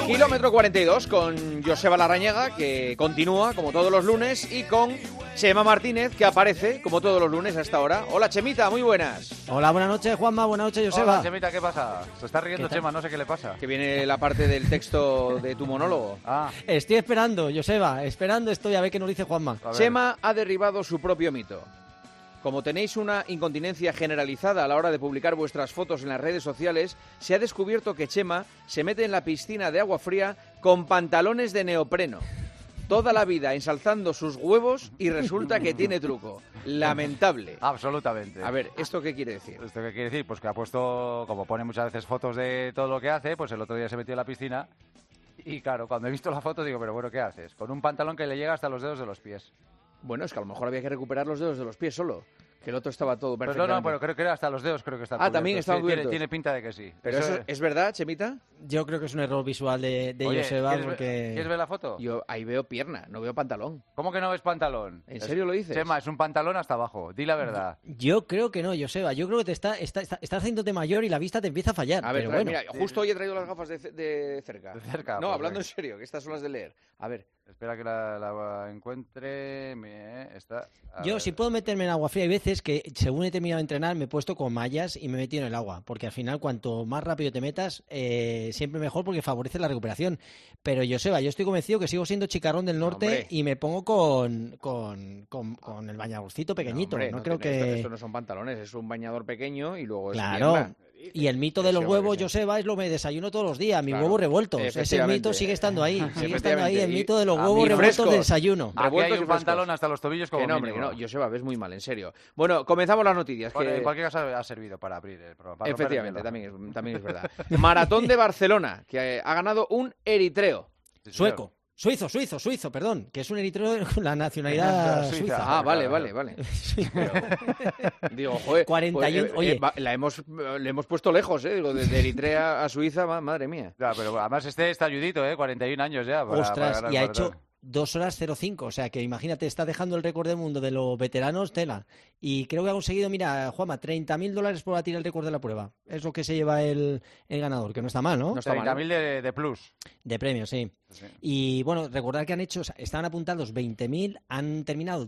Kilómetro 42 con Joseba Larrañaga, que continúa como todos los lunes, y con Chema Martínez, que aparece como todos los lunes a esta hora. Hola, Chemita, muy buenas. Hola, buenas noches, Juanma, buenas noches, Joseba. Hola, Chemita, ¿qué pasa? Se está riendo Chema, no sé qué le pasa. Que viene la parte del texto de tu monólogo. Estoy esperando, Joseba, estoy a ver qué nos dice Juanma. Chema ha derribado su propio mito. Como tenéis una incontinencia generalizada a la hora de publicar vuestras fotos en las redes sociales, se ha descubierto que Chema se mete en la piscina de agua fría con pantalones de neopreno. Toda la vida ensalzando sus huevos y resulta que tiene truco. Lamentable. Absolutamente. A ver, ¿esto qué quiere decir? ¿Esto qué quiere decir? Pues que ha puesto, como pone muchas veces fotos de todo lo que hace, pues el otro día se metió en la piscina y claro, cuando he visto la foto digo, pero bueno, ¿qué haces? Con un pantalón que le llega hasta los dedos de los pies. Bueno, es que a lo mejor había que recuperar los dedos de los pies solo. Que el otro estaba todo Pues perfectamente. no, pero creo que era hasta los dedos, creo que está cubierto. También estaba cubierto. Tiene pinta de que sí. ¿Pero eso es verdad, Chemita? Yo creo que es un error visual de Oye, Joseba, ¿quieres porque... ¿Quieres ver la foto? Yo ahí veo pierna, no veo pantalón. ¿Cómo que no ves pantalón? ¿En serio lo dices? Chema, es un pantalón hasta abajo, di la verdad. Yo creo que no, Joseba, yo creo que estás haciéndote mayor y la vista te empieza a fallar. A ver, pero bueno. mira, justo hoy he traído las gafas de cerca. De cerca. No, pues hablando venga. en serio, que estas son las de leer. A ver. Espera que la encuentre. Yo, si puedo meterme en agua fría, hay veces que, según he terminado de entrenar, me he puesto con mallas y me he metido en el agua. Porque al final, cuanto más rápido te metas, siempre mejor porque favorece la recuperación. Pero, Joseba, yo estoy convencido que sigo siendo chicarrón del norte, hombre. y me pongo con el bañadorcito pequeñito. Hombre, no creo que... Esto no son pantalones, es un bañador pequeño y luego es Claro. pierna. Y el mito de los huevos, Joseba, es lo que me desayuno todos los días, mis huevos revueltos. Ese mito sigue estando ahí, el mito de los huevos revueltos de desayuno. Aquí Revueltos hay y un frescos. pantalón hasta los tobillos como Que no, hombre, que mínimo. no, Joseba, ves muy mal, en serio. Bueno, comenzamos las noticias. Bueno, que... en cualquier caso ha servido para abrir el programa. para romper el Efectivamente, hielo. también es verdad. Maratón de Barcelona, que ha ganado un eritreo. Sí, señor. Sueco. Suizo, perdón, que es un eritreo con la nacionalidad Suiza. suiza. Ah, vale. Pero, digo, joder, 41, oye. le hemos puesto lejos, Digo, de Eritrea a Suiza, madre mía. Ya, pero además está ayudito, 41 años ya. Ostras, para y ha ganar el hecho maratón. 2 horas 05, o sea que imagínate, está dejando el récord del mundo de los veteranos, tela. Y creo que ha conseguido, mira, Juanma, $30.000 por batir el récord de la prueba. Es lo que se lleva el ganador, que no está mal, ¿no? No está mal, 30.000 de plus. De premio, sí. Sí. Y bueno, recordar que han hecho, o sea, estaban apuntados 20.000, han terminado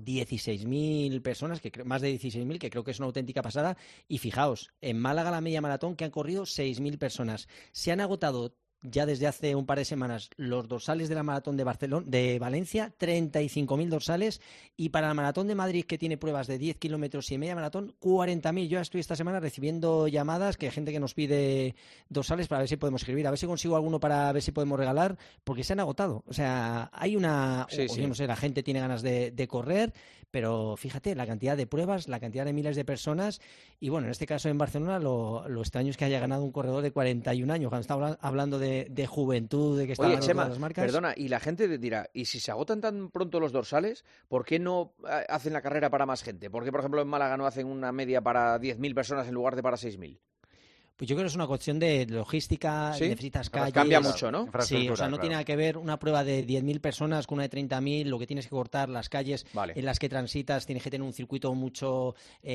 16.000 personas, más de 16.000, que creo que es una auténtica pasada. Y fijaos, en Málaga la media maratón que han corrido 6.000 personas. Se han agotado ya desde hace un par de semanas los dorsales de la maratón de Valencia, 35.000 dorsales, y para la maratón de Madrid, que tiene pruebas de 10 kilómetros y media maratón, 40.000. Yo ya estoy esta semana recibiendo llamadas, que hay gente que nos pide dorsales para ver si podemos escribir, a ver si consigo alguno para ver si podemos regalar, porque se han agotado. O sea, hay una... Sí, sí. Yo no sé, la gente tiene ganas de correr, pero fíjate, la cantidad de pruebas, la cantidad de miles de personas, y bueno, en este caso en Barcelona, lo extraño es que haya ganado un corredor de 41 años, cuando está hablando de juventud, de que está Oye, ganando Chema, todas las marcas. perdona, y la gente dirá, ¿y si se agotan tan pronto los dorsales, por qué no hacen la carrera para más gente? ¿Por qué, por ejemplo, en Málaga no hacen una media para 10.000 personas en lugar de para 6.000? Pues yo creo que es una cuestión de logística, ¿Sí? necesitas Pues calles... cambia mucho, ¿no? Sí, o sea, no Claro. tiene nada que ver una prueba de 10.000 personas con una de 30.000, lo que tienes que cortar, las calles Vale. en las que transitas, tienes que tener un circuito mucho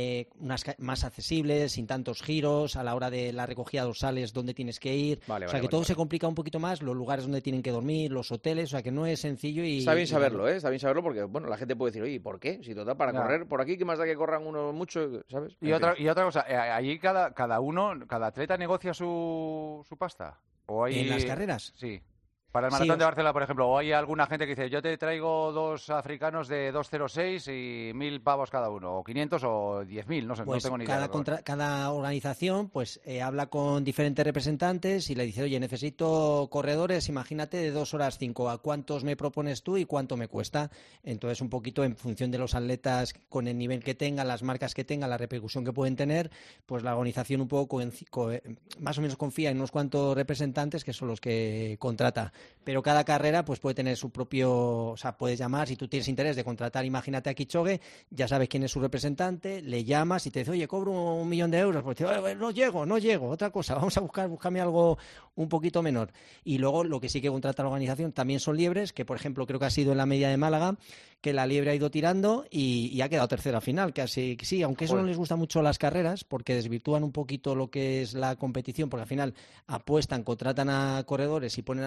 más accesible, sin tantos giros, a la hora de la recogida de dorsales, dónde tienes que ir. Vale, o sea, vale, que vale, todo vale. se complica un poquito más, los lugares donde tienen que dormir, los hoteles, o sea, que no es sencillo y... Está bien y saberlo, Está bien saberlo porque, bueno, la gente puede decir, oye, ¿por qué? Si total, para Ya. correr por aquí, ¿qué más da que corran uno mucho, ¿sabes? Y En otra, fin. y otra cosa, allí cada atleta negocia su pasta. ¿O hay... ¿En las carreras? Sí. Para el Sí, maratón de Barcelona, por ejemplo, o hay alguna gente que dice, yo te traigo 2 africanos de 2.06 y 1.000 pavos cada uno, o 500 o 10.000, no sé, Pues no tengo ni idea. cada organización pues habla con diferentes representantes y le dice, oye, necesito corredores, imagínate, de 2 horas 5, ¿a cuántos me propones tú y cuánto me cuesta? Entonces, un poquito en función de los atletas, con el nivel que tengan, las marcas que tengan, la repercusión que pueden tener, pues la organización un poco más o menos confía en unos cuantos representantes que son los que contrata. Pero cada carrera pues puede tener su propio, o sea, puedes llamar, si tú tienes interés de contratar, imagínate a Kipchoge, ya sabes quién es su representante, le llamas y te dice, oye, cobro 1.000.000 de euros, pues te dice, no llego, otra cosa, vamos a búscame algo un poquito menor. Y luego lo que sí que contrata la organización también son liebres, que por ejemplo creo que ha sido en la media de Málaga, que la liebre ha ido tirando y ha quedado tercera final, que así, sí, aunque eso no les gusta mucho las carreras, porque desvirtúan un poquito lo que es la competición, porque al final apuestan, contratan a corredores y ponen a las liebres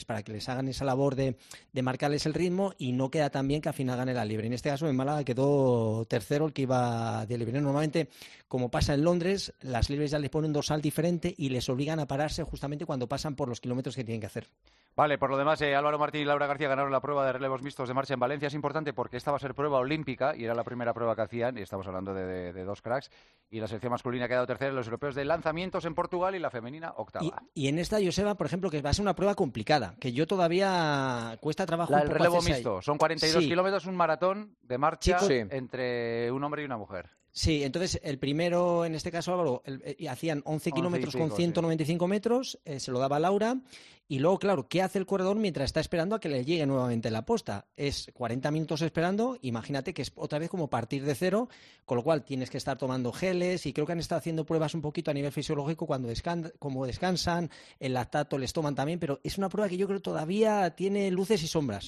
libres para que les hagan esa labor de marcarles el ritmo, y no queda tan bien que al final gane la libre. En este caso en Málaga quedó tercero el que iba de libre. Normalmente, como pasa en Londres, las libres ya les ponen un dorsal diferente y les obligan a pararse justamente cuando pasan por los kilómetros que tienen que hacer. Vale, por lo demás, Álvaro Martín y Laura García ganaron la prueba de relevos mixtos de marcha en Valencia. Es importante porque esta va a ser prueba olímpica y era la primera prueba que hacían, y estamos hablando de dos cracks. Y la selección masculina ha quedado tercera en los europeos de lanzamientos en Portugal y la femenina octava. Y en esta, Joseba, por ejemplo, que va a ser una prueba complicada, que yo todavía cuesta trabajo. El relevo mixto, son 42 kilómetros, un maratón de marcha entre un hombre y una mujer. Sí, entonces el primero, en este caso, Álvaro, hacían 11 kilómetros con 195 metros, se lo daba Laura, y luego, claro, ¿qué hace el corredor mientras está esperando a que le llegue nuevamente la posta? Es 40 minutos esperando, imagínate que es otra vez como partir de cero, con lo cual tienes que estar tomando geles, y creo que han estado haciendo pruebas un poquito a nivel fisiológico cuando descansan, el lactato les toman también, pero es una prueba que yo creo todavía tiene luces y sombras.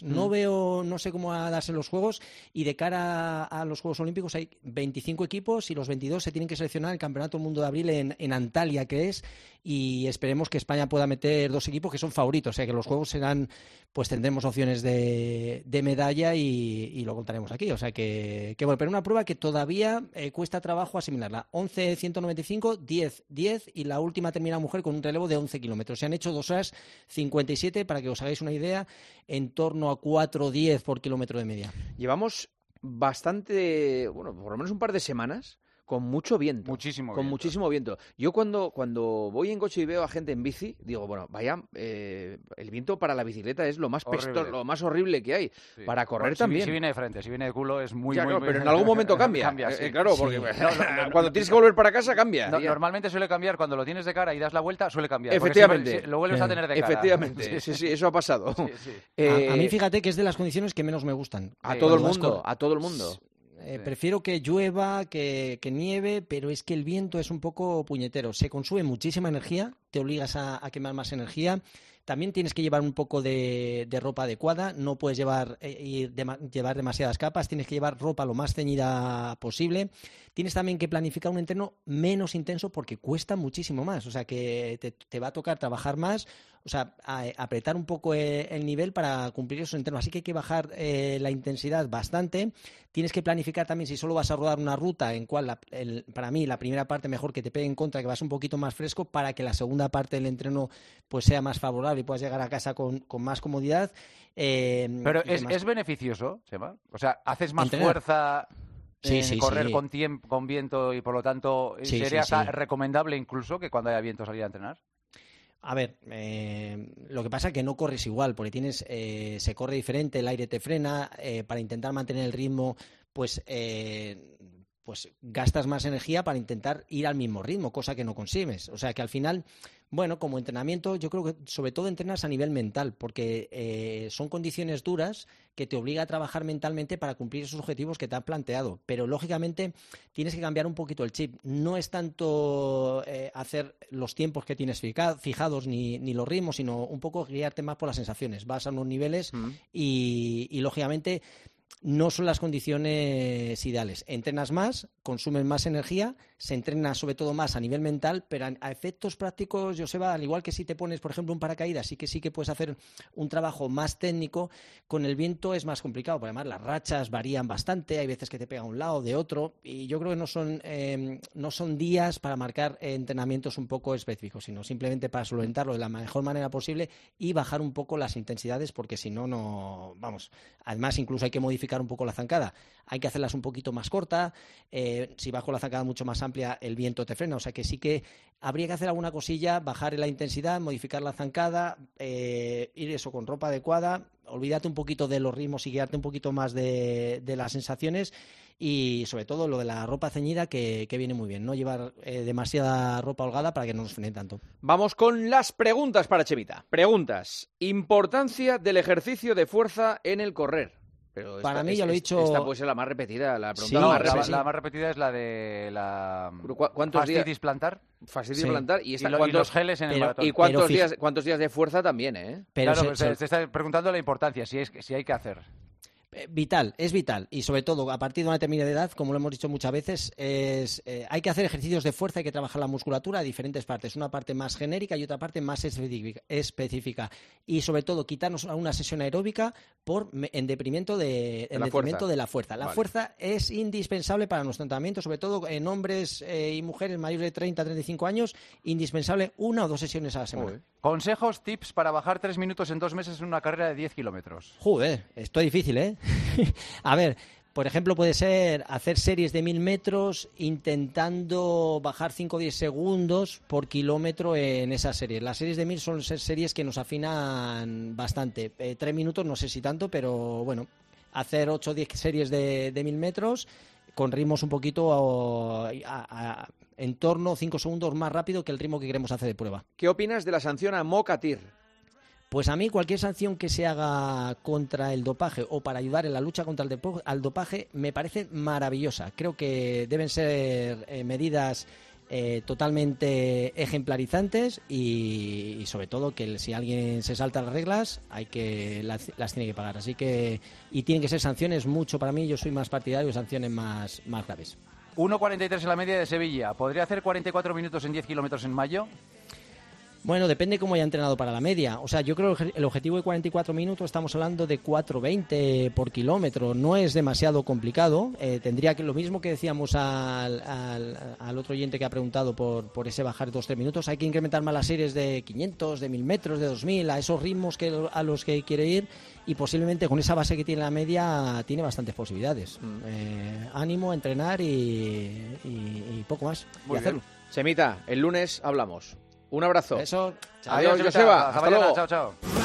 No sé cómo va a darse en los Juegos, y de cara a los Juegos Olímpicos hay 25 equipos y los 22 se tienen que seleccionar en el Campeonato del Mundo de Abril en Antalya, que es, y esperemos que España pueda meter 2 equipos que son favoritos, o sea que los Juegos serán, pues tendremos opciones de medalla y lo contaremos aquí, o sea que bueno, pero una prueba que todavía cuesta trabajo asimilarla. 11 195, 10 y la última termina mujer con un relevo de 11 kilómetros. Se han hecho 2 horas 57, para que os hagáis una idea, en torno a 4:10 por kilómetro de media. Llevamos bastante, bueno, por lo menos un par de semanas con mucho viento. Muchísimo viento. Yo cuando voy en coche y veo a gente en bici, digo, bueno, vaya, el viento para la bicicleta es lo más lo más horrible que hay. Sí. Para correr también. Si viene de frente, si viene de culo es muy... Pero en algún momento cambia. Claro, porque cuando tienes que volver para casa cambia. Normalmente suele cambiar cuando lo tienes de cara y das la vuelta, suele cambiar. Efectivamente. Lo vuelves a tener de cara. Efectivamente. Sí, eso ha pasado. A mí, fíjate que es de las condiciones que menos me gustan. A todo el mundo. Prefiero que llueva, que nieve, pero es que el viento es un poco puñetero. Se consume muchísima energía, te obligas a quemar más energía. También tienes que llevar un poco de ropa adecuada, no puedes llevar demasiadas capas, tienes que llevar ropa lo más ceñida posible. Tienes también que planificar un entreno menos intenso porque cuesta muchísimo más, o sea que te va a tocar trabajar más, o sea, apretar un poco el nivel para cumplir esos entrenos. Así que hay que bajar la intensidad bastante. Tienes que planificar también si solo vas a rodar una ruta en cual para mí la primera parte mejor que te pegue en contra, que vas un poquito más fresco, para que la segunda parte del entreno pues sea más favorable y puedas llegar a casa con más comodidad. Pero ¿es beneficioso, Seba? O sea, ¿haces más fuerza correr con viento y por lo tanto sería recomendable incluso que cuando haya viento salir a entrenar? A ver, lo que pasa es que no corres igual, porque se corre diferente, el aire te frena, para intentar mantener el ritmo, pues gastas más energía para intentar ir al mismo ritmo, cosa que no consigues. O sea que al final, bueno, como entrenamiento, yo creo que sobre todo entrenas a nivel mental, porque son condiciones duras que te obliga a trabajar mentalmente para cumplir esos objetivos que te has planteado. Pero lógicamente tienes que cambiar un poquito el chip. No es tanto hacer los tiempos que tienes fijados ni los ritmos, sino un poco guiarte más por las sensaciones. Vas a unos niveles y lógicamente no son las condiciones ideales. Entrenas más, consumes más energía, se entrena sobre todo más a nivel mental, pero a efectos prácticos, Joseba, al igual que si te pones, por ejemplo, un paracaídas, sí que puedes hacer un trabajo más técnico. Con el viento es más complicado, porque además las rachas varían bastante, hay veces que te pega a un lado, de otro, y yo creo que no son días para marcar entrenamientos un poco específicos, sino simplemente para solventarlo de la mejor manera posible y bajar un poco las intensidades, porque si no, vamos. Además, incluso hay que modificar un poco la zancada, hay que hacerlas un poquito más corta, si vas con la zancada mucho más amplia el viento te frena, o sea que sí que habría que hacer alguna cosilla, bajar la intensidad, modificar la zancada, ir eso con ropa adecuada, olvídate un poquito de los ritmos y guiarte un poquito más de las sensaciones, y sobre todo lo de la ropa ceñida que viene muy bien, no llevar demasiada ropa holgada para que no nos frene tanto. Vamos con las preguntas para Chemita. Preguntas: importancia del ejercicio de fuerza en el correr. Pero para mí, ya lo he dicho... Esta puede ser la más repetida, la pregunta la más repetida es la de la fascitis plantar. Fascitis plantar y los geles en el maratón. ¿Y cuántos días de fuerza también, Pero se está preguntando la importancia, si hay que hacer. Vital, es vital. Y sobre todo, a partir de una determinada edad, como lo hemos dicho muchas veces, hay que hacer ejercicios de fuerza, hay que trabajar la musculatura a diferentes partes. Una parte más genérica y otra parte más específica. Y sobre todo, quitarnos una sesión aeróbica en detrimento de la fuerza. La fuerza es indispensable para nuestro entrenamiento, sobre todo en hombres y mujeres mayores de 30 a 35 años, indispensable 1 o 2 sesiones a la semana. Consejos, tips para bajar 3 minutos en 2 meses en una carrera de 10 kilómetros. Joder, esto es difícil, ¿eh? A ver, por ejemplo, puede ser hacer series de 1000 metros intentando bajar 5 o 10 segundos por kilómetro en esas series. Las series de 1000 son series que nos afinan bastante. 3 minutos, no sé si tanto, pero bueno, hacer 8 o 10 series de 1000 metros con ritmos un poquito en torno a 5 segundos más rápido que el ritmo que queremos hacer de prueba. ¿Qué opinas de la sanción a Mokatir? Pues a mí cualquier sanción que se haga contra el dopaje o para ayudar en la lucha contra el dopaje me parece maravillosa. Creo que deben ser medidas totalmente ejemplarizantes y sobre todo que si alguien se salta las reglas las tiene que pagar. Así que y tienen que ser sanciones mucho, para mí yo soy más partidario de sanciones más graves. 1.43 en la media de Sevilla. ¿Podría hacer 44 minutos en 10 kilómetros en mayo? Bueno, depende cómo haya entrenado para la media. O sea, yo creo que el objetivo de 44 minutos estamos hablando de 4.20 por kilómetro. No es demasiado complicado. Tendría que lo mismo que decíamos al otro oyente que ha preguntado por ese bajar 2-3 minutos. Hay que incrementar más las series de 500, de 1000 metros, de 2000, a esos ritmos a los que quiere ir. Y posiblemente con esa base que tiene la media tiene bastantes posibilidades. Ánimo, a entrenar y poco más. Muy bien. Chemita, el lunes hablamos. Un abrazo. Eso. Adiós, Joseba. Hasta luego. Chao, chao.